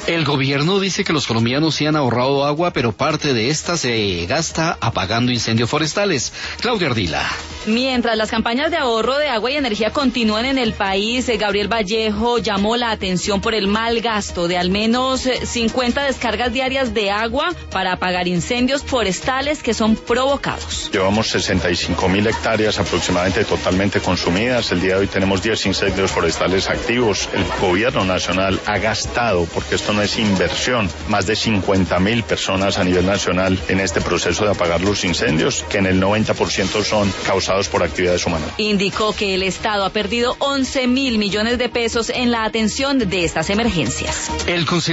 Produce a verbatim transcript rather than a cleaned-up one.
El gobierno dice que los colombianos sí han ahorrado agua, pero parte de esta se gasta apagando incendios forestales. Claudia Ardila. Mientras las campañas de ahorro de agua y energía continúan en el país, Gabriel Vallejo llamó la atención por el mal gasto de al menos cincuenta descargas diarias de agua para apagar incendios forestales que son provocados. Llevamos sesenta y cinco mil hectáreas aproximadamente totalmente consumidas. El día de hoy tenemos diez incendios forestales activos. El gobierno nacional ha gastado, porque esto no es inversión, más de cincuenta mil personas a nivel nacional en este proceso de apagar los incendios, que en el noventa por ciento son causados por actividades humanas. Indicó que el Estado ha perdido once mil millones de pesos en la atención de estas emergencias. El